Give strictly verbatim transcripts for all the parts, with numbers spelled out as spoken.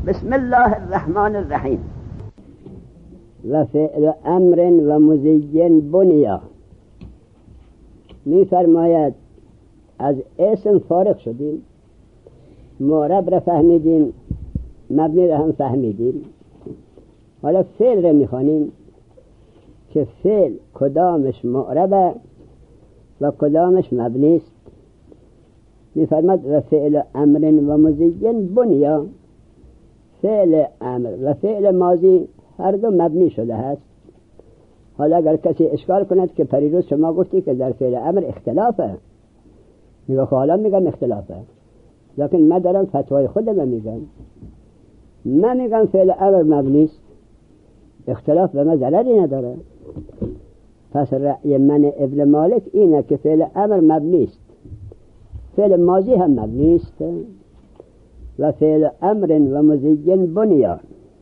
بسم الله الرحمن الرحیم. و فعل امر و مزین بنیا می فرماید از اسم فارغ شدیم، معرب را فهمیدیم، مبنی را هم فهمیدیم. حالا فعل را می خوانیم که فعل کدامش معربه و کدامش مبنی است. می فرماید و فعل امر و مزین بنیا، فعل امر و فعل ماضی هر دو مبنی شده است. حالا اگر کسی اشکال کند که پریروز شما گفتی که در فعل امر اختلافه، میگه حالا میگم اختلافه، لیکن من دارم فتوای خودم میگم، من میگم فعل امر مبنی است، اختلاف به من ضرری نداره. پس رأی من ابن مالک اینه که فعل امر مبنی است، فعل ماضی هم مبنی است. و فعل امر و مزین بنیان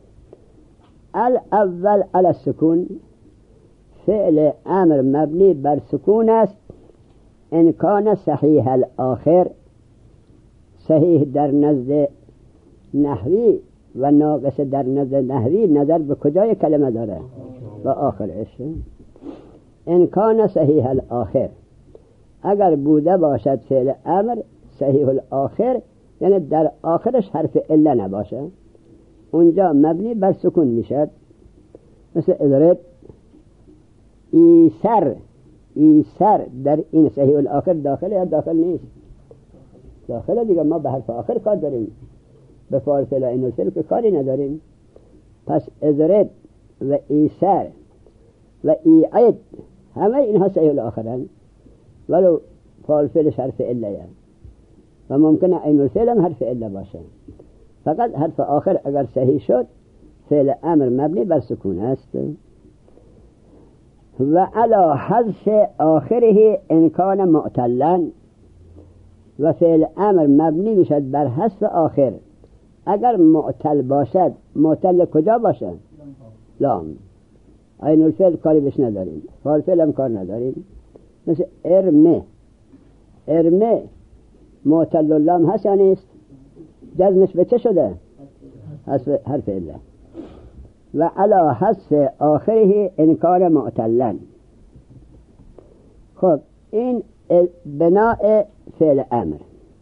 الاول علی السکون، فعل امر مبنی بر سکون است ان کان صحیح الاخر، صحیح در نزد نحوی و ناقص در نزد نحوی نظر به کجای کلمه داره؟ و آخرش. ان کان صحیح الاخر، اگر بوده باشد فعل امر صحیح الاخر، یعنی در آخرش حرف الا نباشه، اونجا مبنی بر سکون میشد. مثل اضرب، ایسر، ایسر در این صحیح الاخر داخل یا داخل نیست؟ داخل دیگه. ما به حرف آخر کار داریم، به فارفل این الفل که کاری نداریم. پس اضرب و ایسر و ایعد همه اینها صحیح الاخرن، ولو فارفلش حرف الا یه. و ممکنه این الفعل هم حرف الا باشه، فقط حرف آخر اگر صحیح شد فعل امر مبنی بر سکون است. و علی حذف آخره ان کان معتلا، و فعل امر مبنی میشد بر حذف آخر اگر معتل باشد. معتل کجا باشد؟ لام. این الفعل کاری بش نداریم، فالفعل هم کار نداریم. مثل ارمه، ارمه معتل اللام هست یا نیست؟ جزمش به چه شده؟ حرف الا. و علی حذف آخره ان کان معتلا. خب این بناء فعل امر.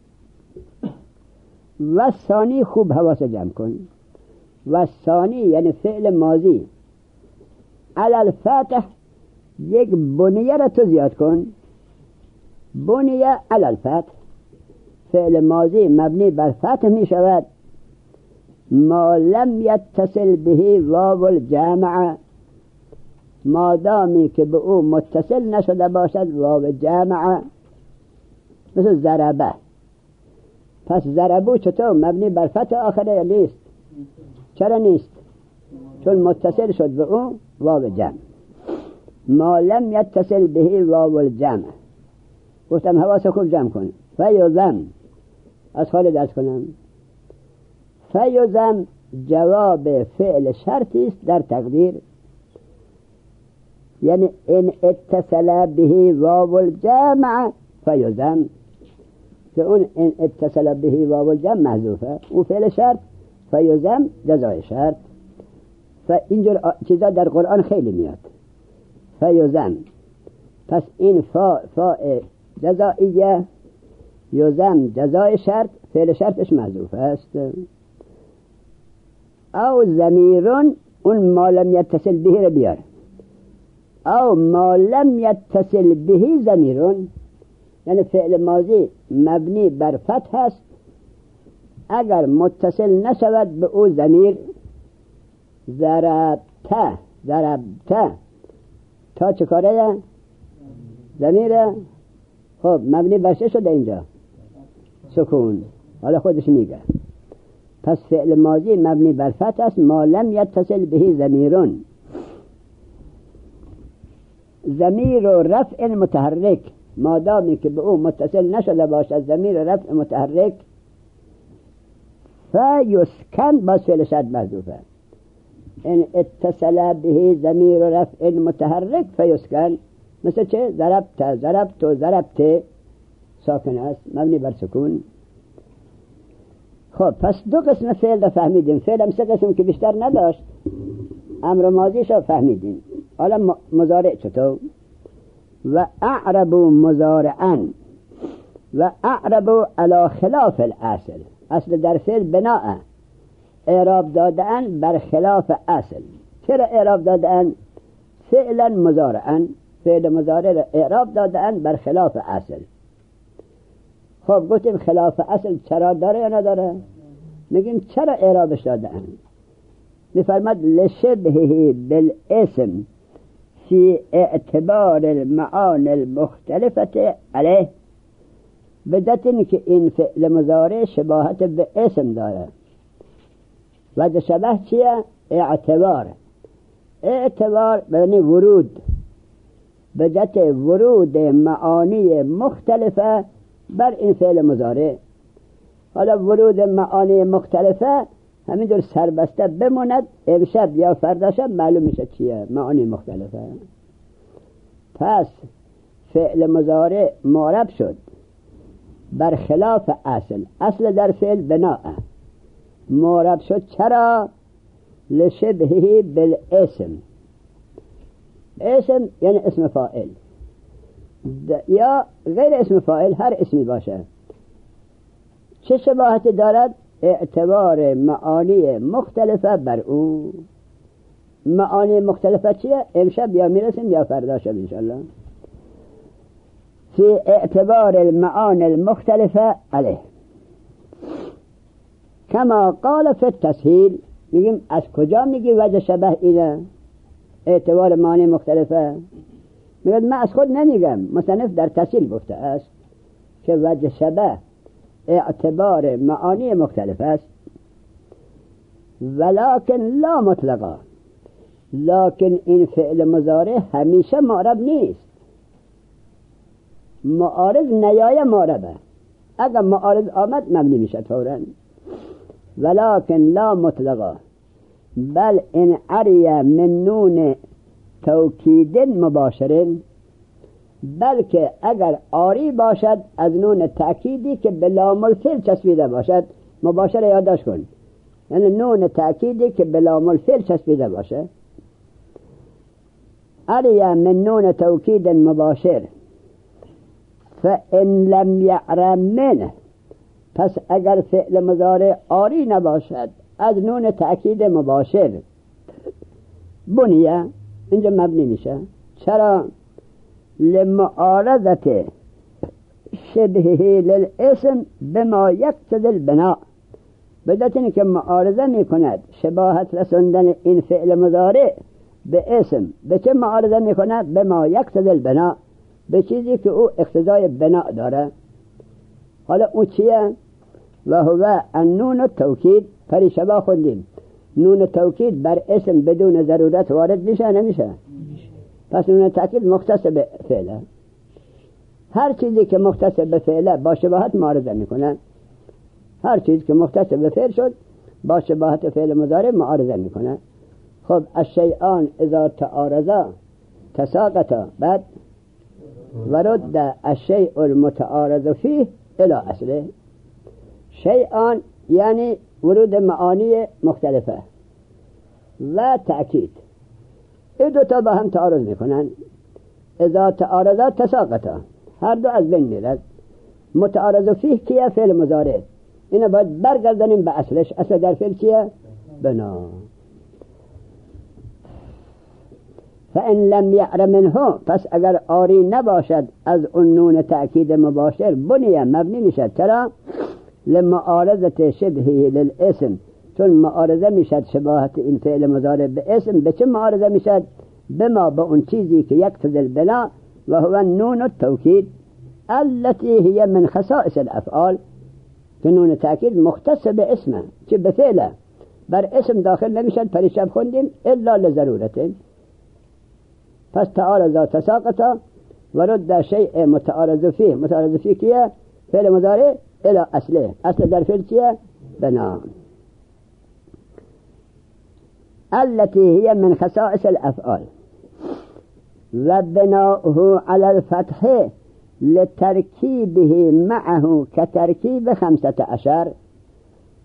و ثانی، خوب حواس جمع کن، و ثانی یعنی فعل ماضی علی الفتح، یک بنیه را تو زیاد کن، بنیه علی الفتح، فعل ماضی مبنی بر فتح می شود ما لم یتصل به واو الجمع، مادامی که به او متصل نشده باشد واو جمع. مثل ضربه، پس ضربو چطور مبنی بر فتح آخره یا نیست؟ چرا نیست؟ چون متصل شد به او واو جمع. ما لم یتصل به واو الجمع. گفتم حواس خوب جمع کن. فیضم، از خالی درس کنم، فیضم جواب فعل شرطی است در تقدیر، یعنی ان اتصل به واو الجمع فیضم، که اون ان اتصل به واو الجمع محذوفه، اون فعل شرط، فیضم جزای شرط. فاینجور چیزا در قرآن خیلی میاد. فیضم، پس این فا فا جزائیه، یضم جزای شرط، فعل شرطش محذوف است. او ضمیرون، اون ما لم یتصل به رو بیار، او ما لم یتصل به ضمیرون، یعنی فعل ماضی مبنی بر فتح است اگر متصل نشود به او ضمیر. ضربته، ضربته تا چه کاره؟ ضمیره. خب مبنی بر چه شده اینجا؟ سکون. حالا خودش میگه پس فعل ماضی مبنی بر فتح است ما لم یتصل به ضمیرون. ضمیر رفع متحرک، مادامی که به او متصل نشده باشد ضمیر رفع متحرک، فیسکن باز فعل شرط محذوفه. ان اتصل به ضمیر رفع متحرک فیسکن. مثل چه؟ ضربت، ضربت و ضربت ساکن است مبنی بر سکون. خب پس دو قسم فعل را فهمیدیم. فعل هم سه قسم که بیشتر نداشت. امر ماضیش را فهمیدیم. حالا مضارع چطور؟ و اعربوا مضارعا و اعربوا علی خلاف الاصل. اصل در فعل بناء اعراب دادن بر خلاف اصل. چرا اعراب دادن؟ فعلا مضارعا، فعل مضارع را اعراب دادن بر خلاف اصل. خب گفتیم خلاف اصل چرا داره یا نداره؟ میگیم چرا اعرابش دادن؟ میفرماد لشبهه بالاسم فی اعتبار المعانی المختلفه علیه، بدت این که این فعل مضارع شباهت به اسم داره. وجه شبه چیه؟ اعتبار. اعتبار یعنی ورود، بدت ورود معانی مختلفه بر این فعل مضارع. حالا ورود معانی مختلفه همینطور سربسته بموند، امشب یا فردا شب معلوم میشه چیه معانی مختلفه. پس فعل مضارع معرب شد بر خلاف اصل. اصل در فعل بناء معرب شد. چرا؟ لشبهه بالاسم. اسم یعنی اسم فاعل یا غیر اسم فاعل، هر اسمی باشه. چه شباهتی دارد؟ اعتبار معانی مختلفه بر او. معانی مختلفه چیه؟ امشب یا میرسیم یا فردا شب انشالله. فی اعتبار المعانی المختلفه علیه، کما قال فی التسهیل. میگیم از کجا میگی وجه شبه اینه؟ اعتبار معانی مختلفه. میگم من از خود نمیگم، مصنف در تسهیل گفته است که وجه شبه اعتبار معانی مختلف است. ولکن لا مطلقا، لکن این فعل مضارع همیشه معرب نیست. معارض نیای معربه، اگر معارض آمد مبنی میشه فوراً. ولکن لا مطلقا بل ان عری من نون توکید مباشر، بلکه اگر آری باشد از نون تأکیدی که به لام الفعل چسبیده باشد. مباشر یادداشت کن، یعنی نون تأکیدی که به لام الفعل چسبیده باشه. عری من نون توکید مباشر فإن لم یعرم منه، پس اگر فعل مضارع آری نباشد از نون تأکید مباشر بنیه، اینجا مبنی میشه. چرا؟ لمعارضت شبهه للاسم بما یقتضی البناء، بدت اینه که معارضه میکند شباهت رسوندن این فعل مضارع به اسم. به چه معارضه میکند؟ بما یقتضی البناء، به چیزی که او اقتضای بناء داره. حالا او چیه؟ و هو النون التوکید. پریشبا خوندیم نون توکید بر اسم بدون ضرورت وارد میشه نمیشه؟ پس نون تأکید مختص به فعله. هر چیزی که مختص به فعله با شباهت معارضه میکنه. هر چیز که مختص به فعل شد با شباهت فعل مضارع معارضه میکنه. خب الشیئان اذا تعارضا تساقطا، بعد ورد الشیء المتعارض فیه الى اصله. شیئان یعنی ورود معانی مختلفه و تأکید، این دو تا با هم تعارض میکنن. اذا تعارضا تساقطا، هر دو از بین میرد. متعارض فیه کیه؟ فعل مضارع. اینو باید برگردنیم به اصلش. اصل در فعل چیه؟ بنا. فإن لم یعرم منه، پس اگر آری نباشد از اون نون تأکید مباشر بنیه، مبنی میشد. چرا؟ لمعارضت شبهه للاسم، چون معارضه میشد شباهت این فعل مضارع به اسم. به چه معارضه میشد؟ بما به اون چیزی که یقتضی البناء و هو نون التوکید التي هي من خصائص الافعال، که نون تأکید مختص به اسمه، چه به فعله، بر اسم داخل نمیشد. پریشب خوندیم الا لضرورت. پس تعارضا تساقطا ورد شیء متعارض فیه. متعارض فیه کیه؟ فعل مضارع الى اصله. اصل در فعل چیه؟ بنا. التي هي من خصائص الافعال و بناؤه على الفتح لترکیبه معه كترکیب خمسة عشر.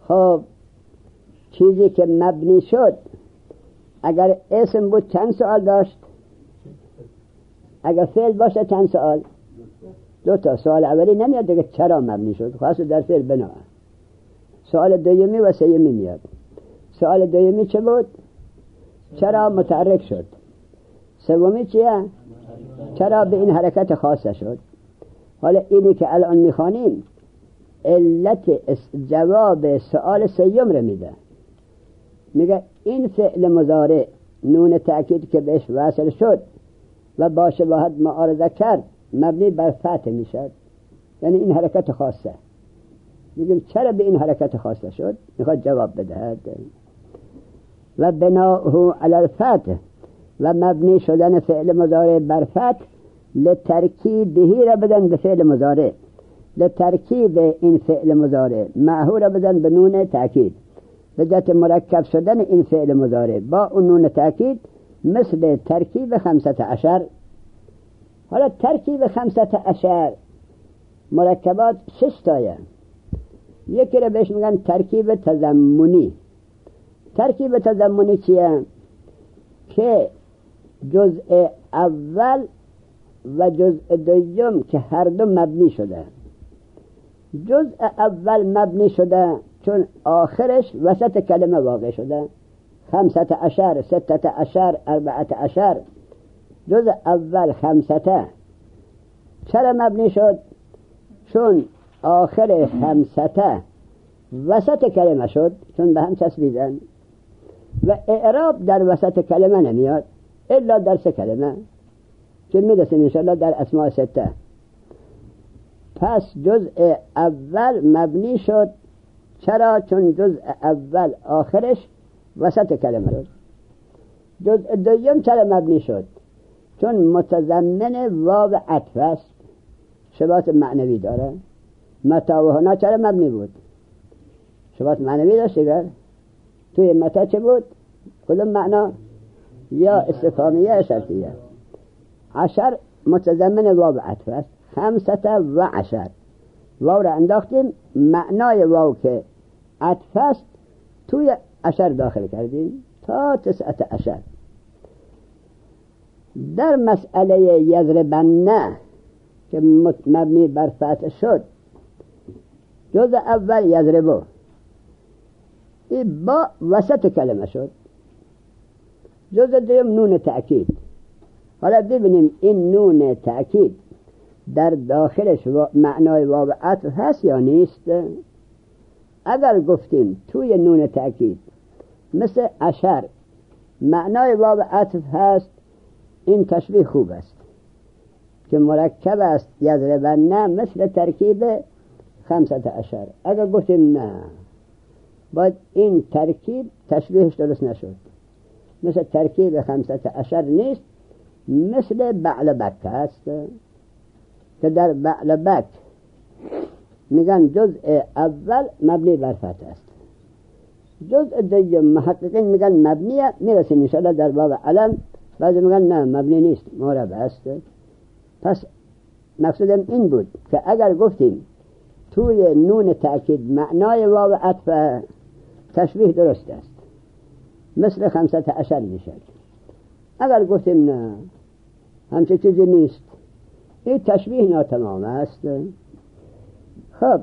خب چیزی که مبنی شد اگر اسم بود چند سوال داشت؟ اگر فعل باشه چند سوال؟ دو تا. سوال اولی نمیاد دیگه چرا مبنی شد، خاص در فعل بنا. سوال دومی و سومی میاد. سوال دومی چه بود؟ چرا متحرک شد. سومی چیه؟ چرا به این حرکت خاصه شد. حالا اینی که الان میخوانیم علت جواب سوال سوم رو میده. میگه این فعل مضارع نون تأکید که بهش وصل شد و با شباهت معارضه کرد مبنی بر فتح میشد، یعنی این حرکت خاصه. میگیم چرا به این حرکت خاصه شد، میخواد جواب بدهد. و بناؤه علی الفتح، و مبنی شدن فعل مضارع بر فتح لترکیبه را بدن به فعل مضارع، لترکیب این فعل مضارع معه را بدن به نون تأکید، به جهت مرکب شدن این فعل مضارع با اون نون تأکید، مثل ترکیب خمسة عشر. حالا ترکیب خمسة عشر مرکبات شش تایه. یکی را بهش میگن ترکیب تضمنی. ترکیب تضمنی چیه؟ که جزء اول و جزء دوم که هر دو مبنی شده. جزء اول مبنی شده چون آخرش وسط کلمه واقع شده. خمسة عشر، ستة عشر، اربعة عشر. جزء اول خمسة چرا مبنی شد؟ چون آخر خمسة وسط کلمه شد، چون به هم چسبیدن و اعراب در وسط کلمه نمیاد الا در سه کلمه که میرسیم انشاءالله در اسماء سته. پس جزء اول مبنی شد. چرا؟ چون جزء اول آخرش وسط کلمه شد. جزء دوم چرا مبنی شد؟ چون متضمن واو عطف است، شباهت معنوی داره. متا و هنا چرا مبنی بود؟ شباهت معنوی داشت دیگر. توی متا چه بود؟ کدوم معنا؟ یا استفهامیه یا شرطیه. عشر متضمن واو عطف است. خمسة و عشر، واو را انداختیم، معنای واو که عطف است توی عشر داخل کردیم تا تسعة عشر. در مسئله یضربن که مبنی بر فتح شد، جزء اول یضربو این با وسط کلمه شد. جزء دوم نون تأکید. حالا ببینیم این نون تأکید در داخلش معنای واو عطف هست یا نیست. اگر گفتیم توی نون تأکید مثل عشر معنای واو عطف هست، این تشبیه خوب است که مرکب است یضربن مثل ترکیب خمسة عشر. اگر گفتیم نه، باید این ترکیب تشبیهش درست نشد، مثل ترکیب خمسة عشر نیست، مثل بعلبک است که در بعلبک میگن جزء اول مبنی بر فتح است، جزء دوم محققین میگن مبنیه. میرسیم انشاءالله در باب علم، بعضی میگن نه مبنی نیست، معرب است. پس مقصودم این بود که اگر گفتیم توی نون تأکید معنای واو عطف، تشبیه درست است، مثل خمسة عشر میشد. اگر گفتیم نه همچه چیزی نیست، این تشبیه ناتمام است. خب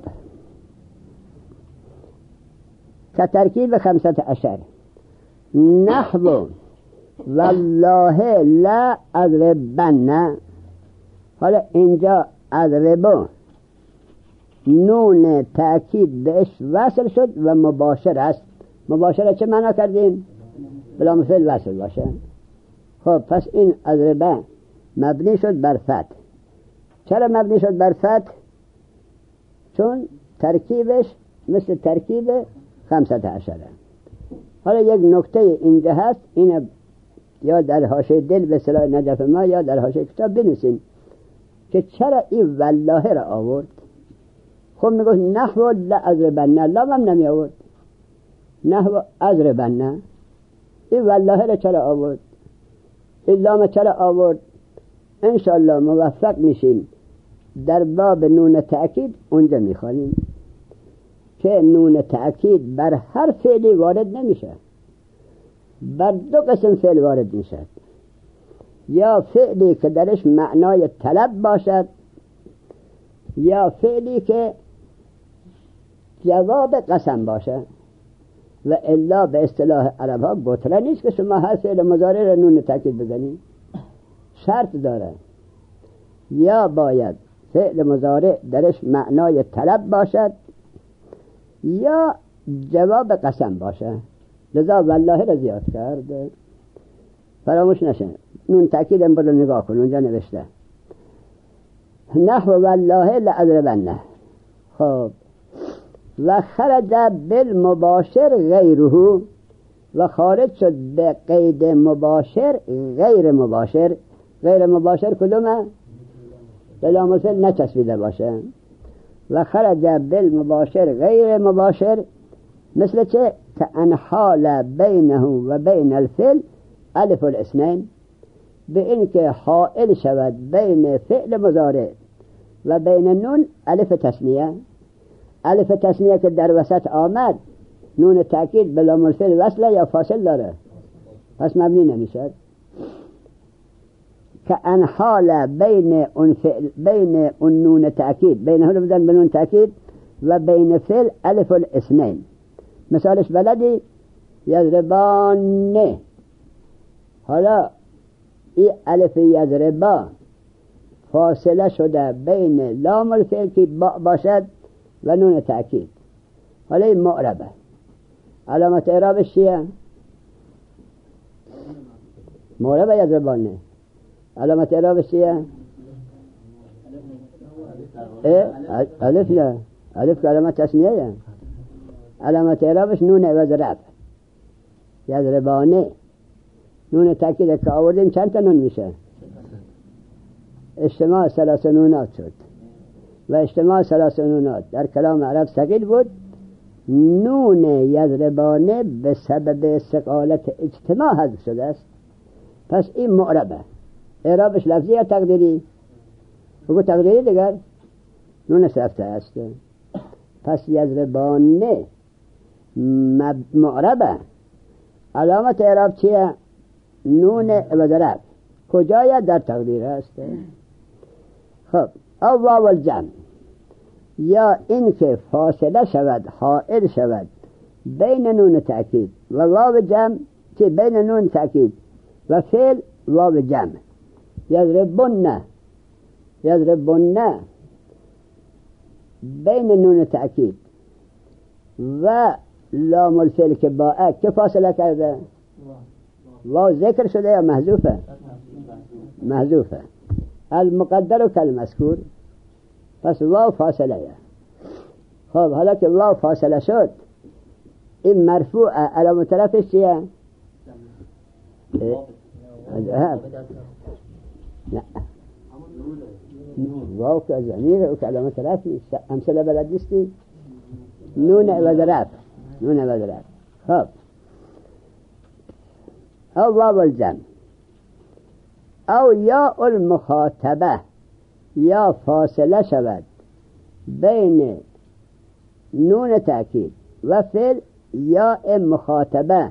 که ترکیب خمسة عشر نحو والله لا اضربن. حالا اینجا اضربو نون تأکید بهش وصل شد و مباشر است. مباشر چه معنا کردیم؟ بلا مثل وصل باشه. خب پس این اضربه مبنی شد بر فتح. چرا مبنی شد بر فتح؟ چون ترکیبش مثل ترکیب خمسة عشر. حالا یک نکته اینجا هست، این یا در حاشیه دل به صلاح نجف ما یا در حاشیه کتاب بنویسین که چرا این والله را آورد. خب میگوست نحو لأضربن، لام هم نمی آورد، نحو اضربن. این والله را چرا آورد؟ این لام چرا آورد؟ انشاءالله موفق میشیم در باب نون تأکید اونجا میخوانیم. که نون تأکید بر هر فعلی وارد نمیشه، بر دو قسم فعل وارد میشه. یا فعلی که درش معنای طلب باشد، یا فعلی که جواب قسم باشه. و الا به اصطلاح عرب ها گتره نیست که شما هر فعل مضارع را نون تأکید بزنید، شرط داره. یا باید فعل مضارع درش معنای طلب باشد یا جواب قسم باشه. لذا والله را زیاد کرد، فراموش نشه. نون تأکید هم برو نگاه کن، اونجا نوشته نحو والله لأضربنه. خب و خرج بالمباشر غیره، و خارج شد به قید مباشر غیر مباشر. غیر مباشر کدومه؟ بلا مثل نچسبیده باشه. و خرج بالمباشر غیر مباشر مثل چه؟ که انحال بینه و بین الفعل الف الاثنین، به این که حائل شود بین فعل مضارع و بین نون الف تثنیه. الف تثنیه که در وسط آمد، نون تأکید بلا الفعل وصله یا فاصل داره، پس مبنی نمیشه. که انحال بین اون فعل، بین اون نون تأکید، بین هلو بدن بنون تأکید و بین فعل الف الاثنین. مثالش بلدی؟ یضربان. حالا این الف یضربا فاصله شده بین لام الفعل که با باشد و نون تأکید. حالا این معربه، علامت اعرابش چیه؟ معربه یضربان. علامت اعرابش چیه؟ الف نه، الف که علامت تثنیه. علامت اعرابش نون عوض رفع. یضربانه نون تأکید که آوردیم چند تا نون میشه؟ اجتماع ثلاث نونات شد و اجتماع ثلاث نونات در کلام عرب ثقیل بود. نون یضربانه به سبب استقالت اجتماع حذف شده است، پس این معربه. اعرابش لفظی یا تقدیری؟ بگو تقدیری دیگر. نون رفته است، پس یضربانه معربه. علامت اعراب چیه؟ نون عوض رفع. کجای؟ در تقدیر است. خب او واو الجمع، یا این که فاصله شود، حائل شود بین نون تأکید و واو جمع، که بین نون تأکید و فعل واو جمع. یضربن، یضربن بین نون تأکید و لام الفعل که با اک که فاصله کرده؟ واو ذکر شده یا محذوفه؟ محذوفه. المقدر و کالمذکور، پس واو فاصله. خب حالا که واو فاصله شد، این مرفوع علامت طرفش چیه؟ نه، واو که ضمیر و علامت طرف نیست. امثله بلد نیستی؟ نون عوض رفع، نون عوض رفع. خب او واو الجمع او یا المخاطبه، یا فاصله شود بین نون تأکید و فعل یا مخاطبه.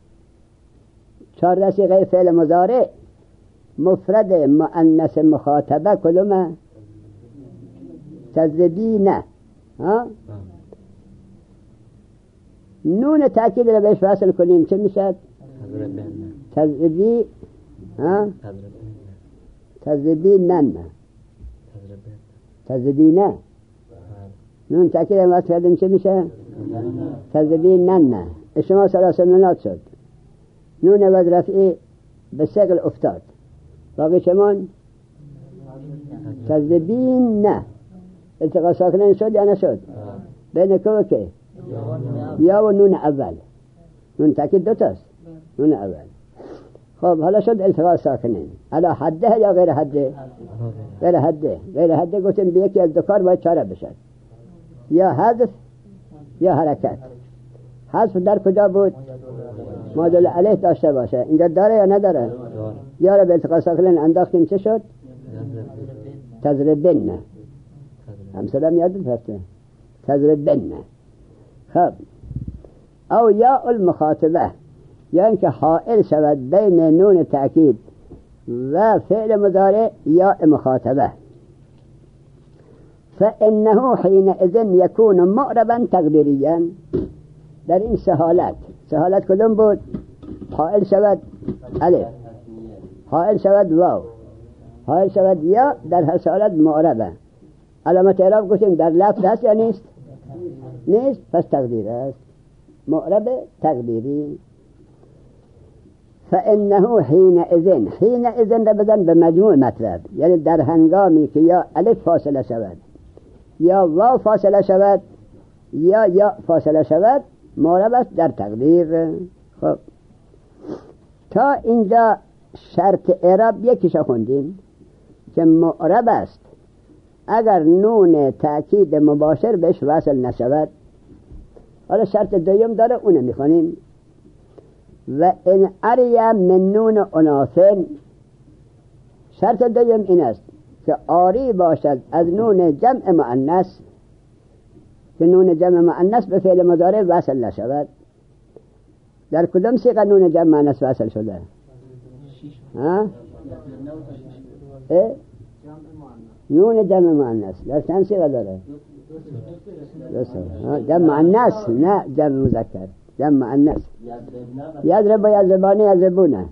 چهار صیغه فعل مضارع مفرد مؤنث مخاطبه کدومه؟ تذبینه. ها نون تأکید رو بهش وصل کنیم چه میشد؟ تذبی. ها تذبینن، تذبینه. نون تأکید رو وصل کردیم چه میشه؟ تذبینن. شما ثلاثه نونات شد، نون عوض رفعی به ثقل افتاد، باقی چمان؟ تذبین. نه التقاء ساکنین شد یا نشد؟ بین که که یا و نون اول. نون تأکید دو تاست، نون اول. خب حالا شد التقاء ساکنین. حالا حده یا غیر حده؟ غیر حده. غیر حده گفتیم به یکی از دو کار باید چاره بشد، یا حذف یا حرکت. حذف در کجا بود؟ مادل علیه داشته باشه. اینجا داره یا نداره؟ یا را به التقاء ساکنین انداختیم چه شد؟ تضربن. همسلام یادت هسته؟ تضربن. خب او یا المخاطبه، یا اینکه حائل شود بین نون تأکید و فعل مضارع یا مخاطبه. فإنه حينئذ يكون معربا تقديريا. در این سه حالت، سه حالت کدوم بود؟ حائل شود الف، حائل شود واو، حائل شود یا، در هر حالت معربه. علامت اعراب گفتیم در لفظ هست یا نیست؟ نیست، پس تقدیر است، معرب تقدیری. فإنه حينئذ، حينئذ را بزن به مجموع مطلب، یعنی در هنگامی که یا الف فاصله شود یا واو فاصله شود یا یا فاصله شود، معرب است در تقدیر. خب تا اینجا شرط اعراب یکیش خوندیم که معرب است اگر نون تأکید مباشر بهش وصل نشود. حالا شرط دوم داره، اونه میخونیم. و ان اریا من نون اناثن، شرط دوم این است که آری باشد از نون جمع مؤنث، که نون جمع مؤنث به فعل مضارع وصل نشود. در کدام صیغه نون جمع مؤنث وصل شده؟ ها؟ اه؟ نون جمع مؤنث در چند صیغه داره؟ جمع مؤنث، نه جمع مذکر، جمع مؤنث. یضرب و یضربان یضربونه.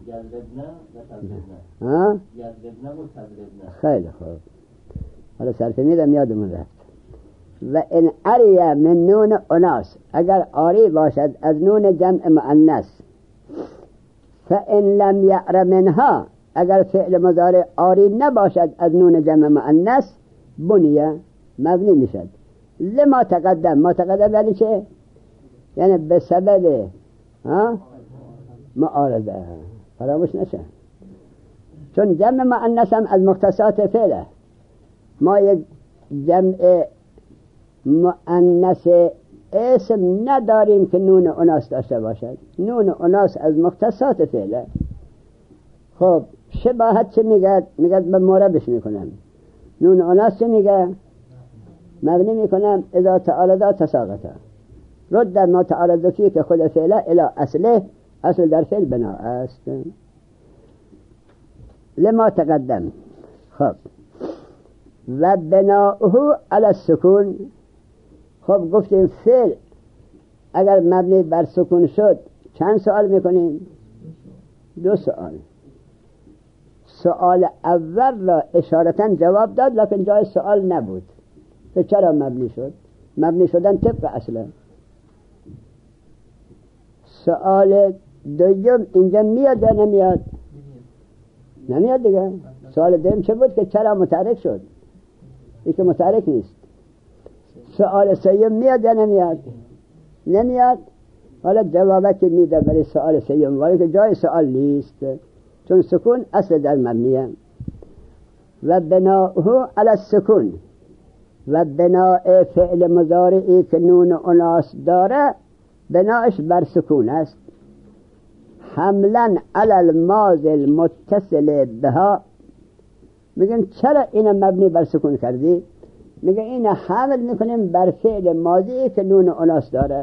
ها؟ خیلی خوب، حالا صرف میدم یادمون رفت. و ان اریا من نون اناس، اگر آری باشد از نون جمع مؤنث. فان لم یعر منها، اگر فعل مضارع آری نباشد از نون جمع مؤنث، بنیه، مبنی میشد. لما تقدم، ما تقدم یعنی چه؟ یعنی به سبب ها معارضه، فراموش نشه، چون جمع مؤنث هم از مختصات فعله. ما یک جمع مؤنث اسم نداریم که نون اناث داشته باشد. نون اناث از مختصات فعله. خب شباهت چه میگه؟ میگه به معربش میکنم. نون اناث چه میگه؟ مبنی میکنم اذا تعالدا تساقطا. رد در ما تعالد فیه که خود فعله الى اصله، اصل در فعل بنا است. لما تقدم. خب و بناؤه علی السکون. خب گفتیم فعل اگر مبنی بر سکون شد چند سوال میکنیم؟ دو سوال. سوال اول را اشارتاً جواب داد، لکن جای سوال نبود که چرا مبنی شد. مبنی شدن طبق اصله. سوال دوم اینجا میاد یا نمیاد؟ نمیاد دیگه. سوال دوم چه بود که چرا متحرک شد؟ این که متحرک نیست. سوال سوم میاد یا نمیاد؟ نمیاد. حالا جوابه که میده برای سوال سوم، ولی که جای سوال نیست، چون سکون اصل در مبنیه. و بناؤه علی السکون، و بناء فعل مضارعی که نون اناث داره بناش بر سکون است. حملا علی الماضی المتصل بها. میگن چرا این مبنی بر سکون کردی؟ میگه این حمل میکنیم بر فعل ماضی که نون اناث داره.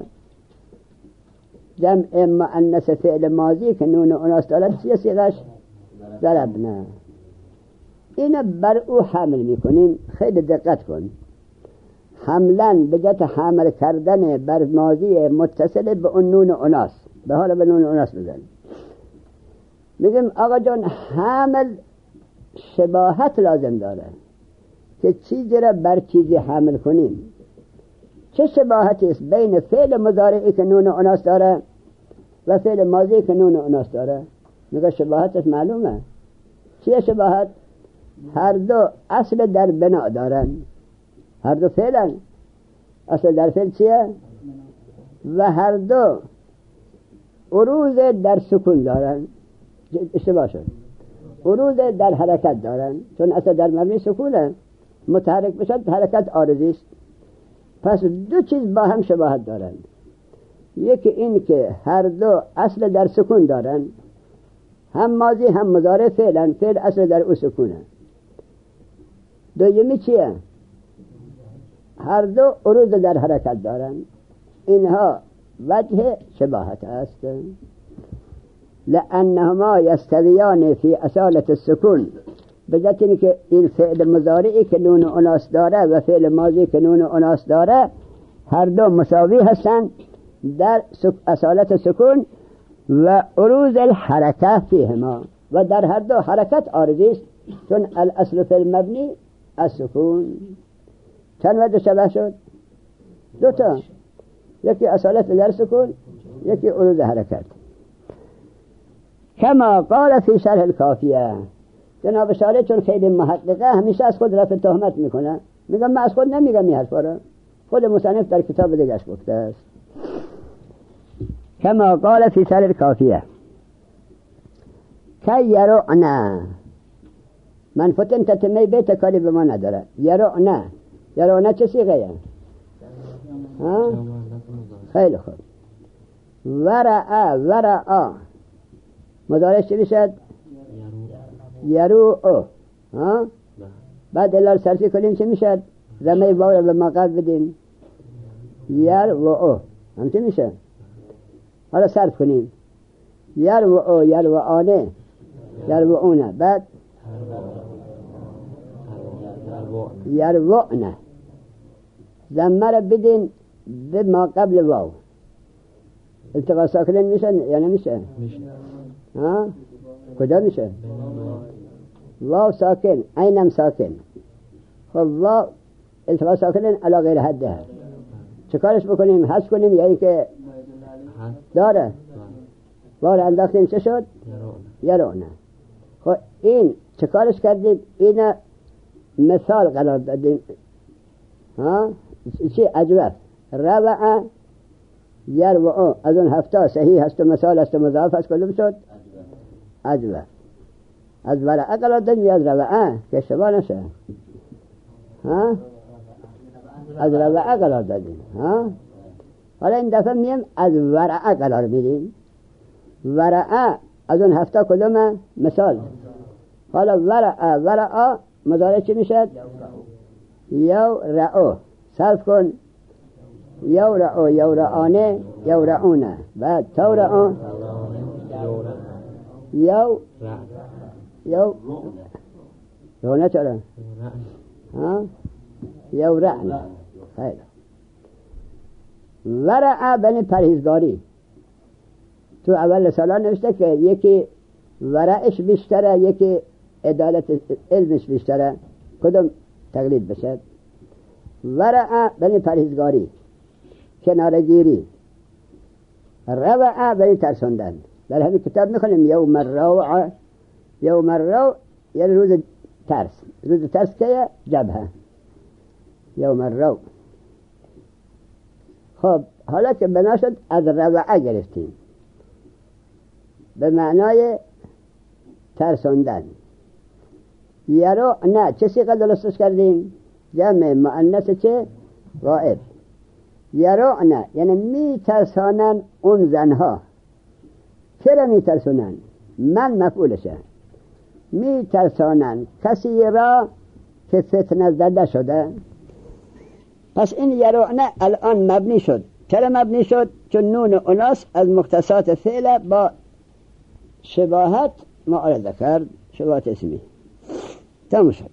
جمع مؤنث فعل ماضی که نون اناث داره چیه صیغش؟ ضربنا. این بر او حمل میکنیم. خیلی دقت کن. حملن به جهت حمل کردن بر ماضی متصل به اون نون اناث، به حال به نون اناث بزن. میگیم آقا جان حمل شباهت لازم داره که چیزی را بر چیزی حمل کنیم. چه شباهتی است بین فعل مضارعی که نون اناث داره و فعل ماضی که نون اناث داره؟ میگه شباهتش معلومه. چیه شباهت؟ هر دو اصل در بنا دارن، هر دو فعلن. اصل در فعل چیه؟ و هر دو عروض در سکون دارن. اشتباه شد. عروض در حرکت دارن، چون اصل در مبنی سکونه، متحرک بشد حرکت عارضی است. پس دو چیز با هم شباهت دارن. یکی این که هر دو اصل در سکون دارن، هم ماضی هم مضارع فعلن، فعل اصل در او سکونه. دومی چیه؟ هر دو عروض در حرکت دارن. اینها وجه شباهت است، لأنهما یستویان فی اصالة السکون، به ذات این که این فعل مضارعی که نون اناث داره و فعل ماضی که نون اناث داره هر دو مساوی هستند در اصالت سکون و عروض الحرکه فیهما، و در هر دو حرکت عارضی است، چون الاصل فی المبنی السکون. چند وجه شبه شد؟ دو تا، یکی اصالت در سکون، یکی عروض حرکت. کما قال فی شرح الکافیه، جناب شارح چون خیلی محققه همیشه از خود رفع تهمت میکنه، میگم من از خود نمیگم این حرفا را، خود مصنف در کتاب دیگرش گفته است. کما قال فی شرح الکافیه که یرعنا، من فتن تتمی بیت کاری به ما نداره. یرعنا، یرعنا چه صیغه؟ ها؟ خیلی خوب. ورعا، ورعا مضارعش چی میشد؟ یرو. ها؟ بعد الال صرفی کنیم چی میشد؟ زمه واو رو به ما قد بدیم، یر و او، هم چی میشه؟ حالا صرف کنیم، یر و او، یر و آنه، یر و اونه، بعد یر و نه، زمه رو بدین به ما قبل واو. التقاء ساکنین میشه یا نمیشه؟ میشه. ها؟ کجا میشه؟ واو ساکن، اینم ساکن. خب واو التقاء ساکنین علی غیر حده، چه کارش بکنیم؟ حذف کنیم یا یعنی که داره؟ واو رو انداختیم چه شد؟ یرونه. خب این چه کارش کردیم؟ این مثال قرار دادیم. ها؟ چی؟ اجوف روعه یر و او، از اون هفته صحیح هست و مثال هست و مضاعف هست، کلوم شد اجوف. از ورعه قرار دادیم یا از روعه که اشتباه نشه؟ ها؟ از روعه قرار دادیم. ها؟ حالا این دفعه میم از ورعه قرار میدیم. ورعه از اون هفته کلومه؟ مثال. حالا ورعه ورعه مضارع چی میشد؟ یو رعو، صرف کن، یو رعو، یو رعانه، یو رعونه، بعد تو رعو، یو یو رعونه، چرا؟ ها؟ یو رعنه. خیلی ورعه بنی پرهیزگاری، تو اول سالان نوشته که یکی ورعش بیشتره، یکی عدالت علمش بیشتره، کدوم تقلید بشه؟ ورعه بنی پرهیزگاری، کنارگیری. روعه بنی ترسوندن. در همین کتاب میخونیم یوم الروعه، یوم الروع یعنی روز ترس. روز ترس که جبهه، یوم الروع. خب حالا که بنا شد از روعه گرفتیم به معنای ترسوندن. یرو نه، چه صیغه درستش کردیم؟ جمع مؤنث چه؟ غائب. یرو نه یعنی می ترسانن اون زنها. چرا می ترسانن؟ من مفعولشه. می ترسانن کسی را که فتنه زده شده. پس این یرو نه الان مبنی شد. چرا مبنی شد؟ چون نون اناث از مختصات فعل با شباهت معارضه کرد، شباهت اسمی. تمام شد.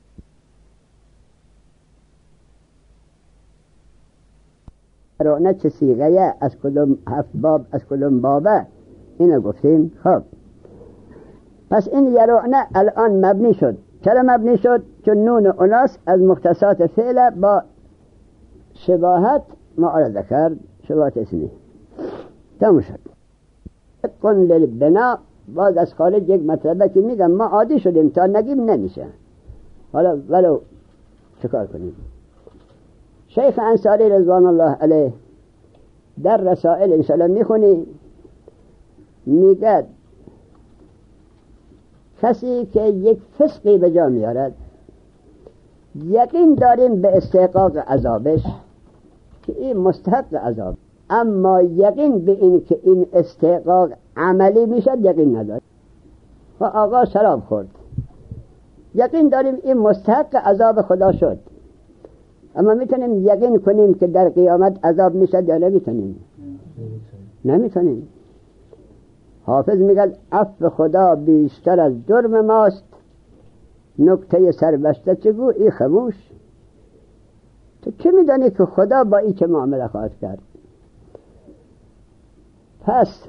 رعنه چه صیغه، از کدوم هفت باب، از کدوم بابه، اینو گفتیم. خب پس این یرعنه الان مبنی شد. چرا مبنی شد؟ چون نون اناث از مختصات فعل با شباهت معارضه کرد، شباهت اسمی. تمام شد. قن للبنا، باز از خارج یک مطلبه که میگم ما عادی شدیم تا نگیم نمیشه. حالا ولو چکار کنیم؟ شیخ انصاری رضوان الله علیه در رسائل انشاءالله میخونی، میگه کسی که یک فسقی به جا میارد یقین داریم به استحقاق عذابش که این مستحق عذاب، اما یقین به این که این استحقاق عملی میشد یقین نداریم. و آقا شراب خورد، یقین داریم این مستحق عذاب خدا شد، اما میتونیم یقین کنیم که در قیامت عذاب میشد یا نمیتونیم؟ نمیتونیم. حافظ میگه عفو خدا بیشتر از جرم ماست، نکته سربسته چگو ای خموش. تو چه میدانی که خدا با ای چه معامله خواهد کرد؟ پس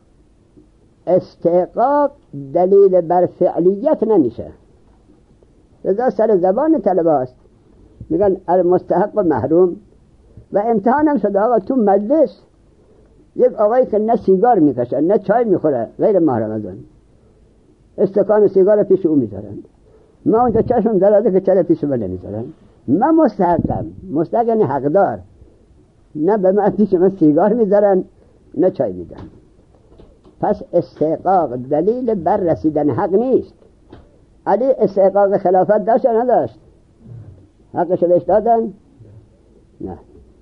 استحقاق دلیل بر فعلیت نمیشه. رضا سر زبان طلبه است، میگن المستحق و محروم. و امتحان هم شده آقا تو مجلس یک آقایی که نه سیگار میکشه نه چای میخوره غیر محرم از اون، استکان سیگار پیش او میذارن، ما اونجا چشم دراده که چرا پیش من نمیذارن. من مستحقم، مستحق یعنی حقدار، نه به من پیش من سیگار میذارن نه چای میدن. پس استحقاق دلیل بر رسیدن حق نیست. علی استحقاق خلافت داشت یا نداشت؟ حقش رو بهش دادن؟ نه.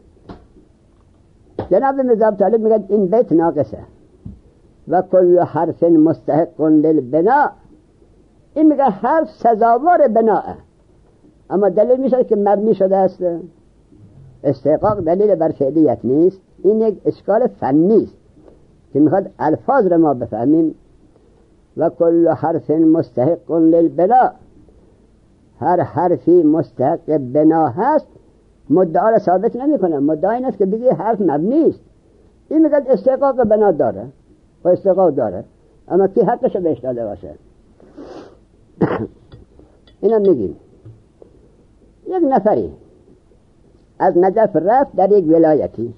جناب میرزا طالب میگه این بیت ناقصه. و کل حرف مستحق للبناء، این میگه حرف سزاوار بناء، اما دلیل میشه که مبنی شده است. استحقاق دلیل بر فعلیت نیست. این یک اشکال فنی است که میخواد الفاظ رو ما بفهمیم. و کل حرف مستحق للبناء، هر حرفی مستحق بنا هست مدعا را ثابت نمی کنه. مدعا این است که بگی حرف مبنی است. این میگه استحقاق بنا داره و استحقاق داره، اما کی حقش بهش داده باشه؟ اینم میگیم. یک نفری از نجف رفت در یک ولایتی،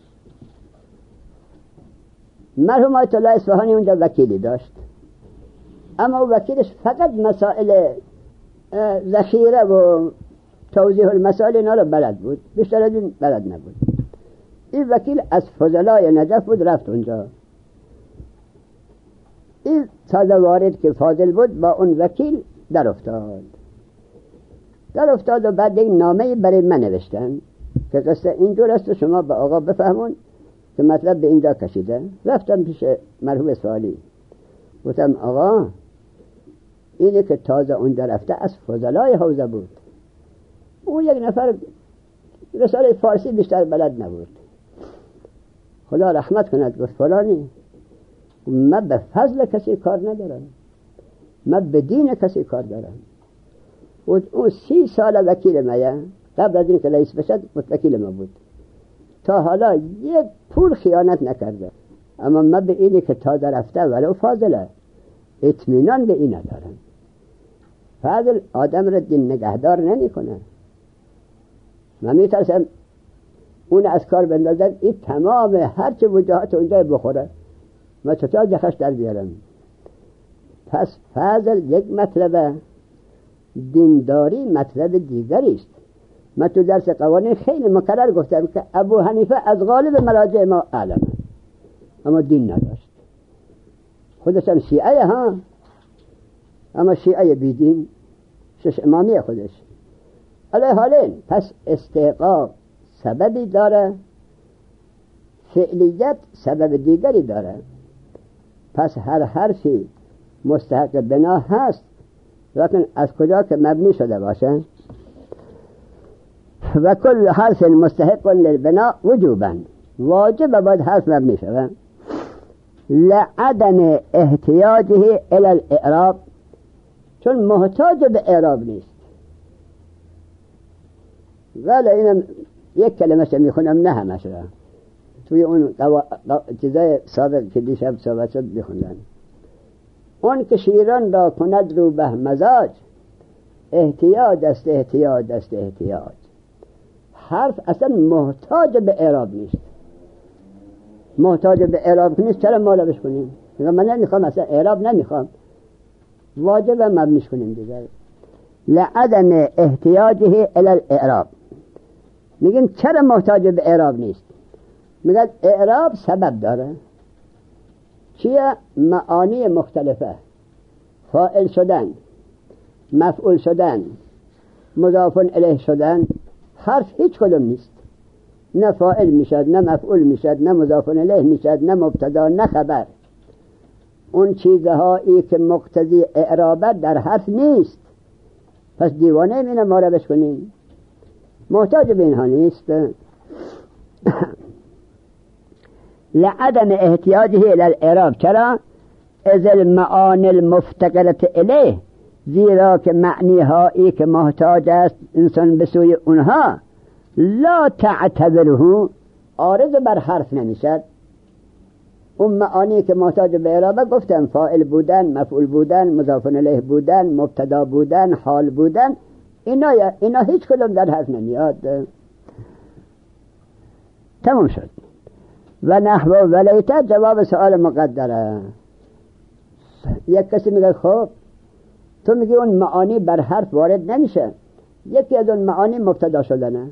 مرحوم آیت الله اصفهانی اونجا وکیلی داشت، اما او وکیلش فقط مسائل ذخیره و توضیح المسائل اینا رو بلد بود، بیشتر از این بلد نبود. این وکیل از فضلای نجف بود، رفت اونجا. این تازه وارد که فاضل بود با اون وکیل در افتاد در افتاد و بعد یک نامه برای من نوشتن که قصه اینجور است، شما به آقا بفهمون که مطلب به اینجا کشیده. رفتم پیش مرحوم سوالی، گفتم آقا اینه که تازه اونجا رفته از فضلای حوزه بود، اون یک نفر رساله فارسی بیشتر بلد نبود، خدا رحمت کند. گفت فلانی، من به فضل کسی کار ندارم، من به دین کسی کار دارم. و اون سی سال وکیل مایه، قبل از این که رئیس بشد وکیل ما بود، تا حالا یک پول خیانت نکرده، اما من به اینی که تازه رفته ولو فاضله اطمینان به این ندارم. فاضل آدم را دین نگهدار نمی کنه. من میترسم اون از کار بندازد، این تمام هرچه وجاهات اونجا بخوره، من چطور جخش در بیارم؟ پس فاضل یک مطلبه، دینداری مطلب دیگری است. من تو درس قوانین خیلی مکرر گفتم که ابو حنیفه از غالب مراجع ما اعلمه، اما دین نداشت. خودش هم شیعه ها، اما شیعه بیدین، شش امامی خودش. علیه حالین. پس استحقاق سببی داره، فعلیت سبب دیگری داره. پس هر حرفی مستحق بنا هست، لیکن از کجا که مبنی شده باشه. و کل حرف مستحق للبنا وجوبا، واجب باید حرف مبنی شده. لعدم احتیاجه الى الاعراب، چون محتاج به اعراب نیست. ولی اینم یک کلمه شو میخونم، نه همش را توی اون قوا... قوا... چیزای سابق که دیشب صحبت شد بخوندن. اون که شیران را کند رو به مزاج، احتیاج است احتیاج است احتیاج. حرف اصلا محتاج به اعراب نیست. محتاج به اعراب نیست، چرا مالبش کنیم؟ من نمیخوام، اصلا اعراب نمیخوام، واجب مبنیش کنیم دیگر. لعدم احتیاجه الى الاعراب. میگیم چرا محتاج به اعراب نیست؟ میگن اعراب سبب داره. چیه؟ معانی مختلفه، فاعل شدن، مفعول شدن، مضاف الیه شدن. حرف هیچ کدوم نیست، نه فاعل میشد، نه مفعول میشد، نه مضاف الیه میشد، نه مبتدا، نه خبر. اون چیزهایی که مقتضی اعرابه در حرف نیست. پس دیوانه اینه ما رو بش کنیم. محتاج به اینها نیست. لعدم احتیاجه الى الاعراب. چرا؟ از المعانی المفتقرة الیه، زیرا که معنی هایی که محتاج است انسان به سوی اونها لا تعتبره، عارض بر حرف نمیشد. اون معانی که محتاج به اعراب گفتم، فاعل بودن، مفعول بودن، مضاف الیه بودن، مبتدا بودن، حال بودن، اینا اینا هیچ کدوم در حرف نمیاد. تمام شد. و نحو ولیت جواب سؤال مقدره. یک کسی میگه خب تو میگی اون معانی بر حرف وارد نمیشه، یکی از اون معانی مبتدا شدنه.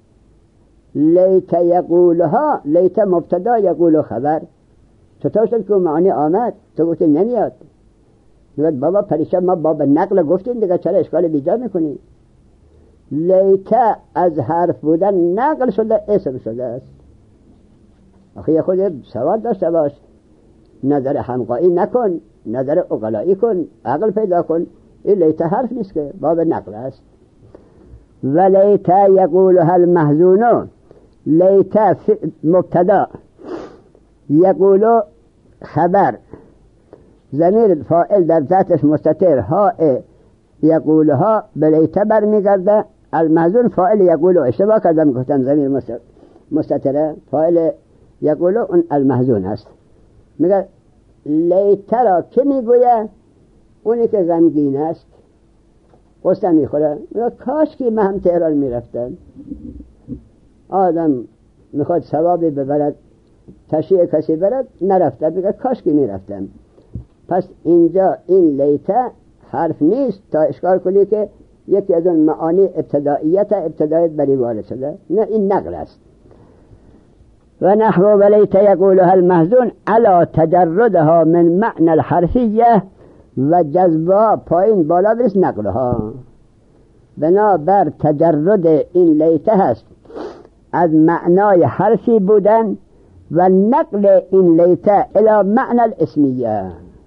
لیت یقولها، لیت مبتدا، یقول خبر. چطور شد که اون معانی آمد؟ تو گفتی نمیاد. میگه بابا پریشان، ما باب نقل گفتیم دیگه، چرا اشکال بیجا میکنی؟ لیت از حرف بودن نقل شده، اسم شده است. آخه خود سوال داشته باش، نظر حمقایی نکن، نظر عقلایی کن، عقل پیدا کن. این لیت حرف نیست که، باب نقل است. و لیت یقولها المحزون، لیت مبتدا، یقولو خبر، ضمیر فاعل در ذاتش مستتر، ها یقولها به لیت بر میگرده. المحزون فاعل یقولو، اشتباه کردم گفتم ضمیر مستتره، فاعل یقولو اون المحزون است. میگه لیت را که میگویه؟ اونی که غمگین است، قصه میخوره. میگه کاش که من هم تهران میرفتم. آدم میخواد ثوابی ببرد، تشییع کسی برد، نرفته، میگه کاش که میرفتم. پس اینجا این لیت حرف نیست تا اشکال کنی که یکی از اون معانی ابتداییت ابتدایت بری وارد شده. نه، این نقل است. و نحو ولیت یقولها المحزون علی تجردها من معنى الحرفیه و جذبها پایین بالا برس نقلها. بنابر تجرد این لیت هست از معنای حرفی بودن و نقل این لیت الى معنى الاسمیه،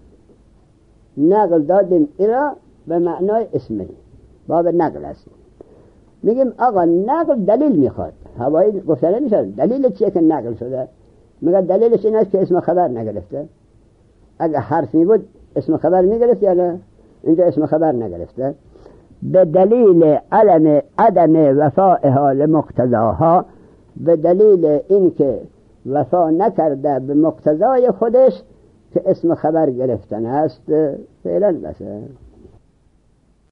نقل دادیم الى به معنای اسمی، باب نقل است. میگیم آقا نقل دلیل میخواد، هوایی گفتنه میشه. دلیل چیه که نقل شده؟ میگه دلیلش این است که اسم خبر نگرفته. اگه حرف می بود اسم خبر میگرفت یا نه؟ اینجا اسم خبر نگرفته. به دلیل علم عدم وفائها لمقتضاها، به دلیل اینکه وفا نکرده به مقتضای خودش که اسم خبر گرفتن است. فعلا بسه.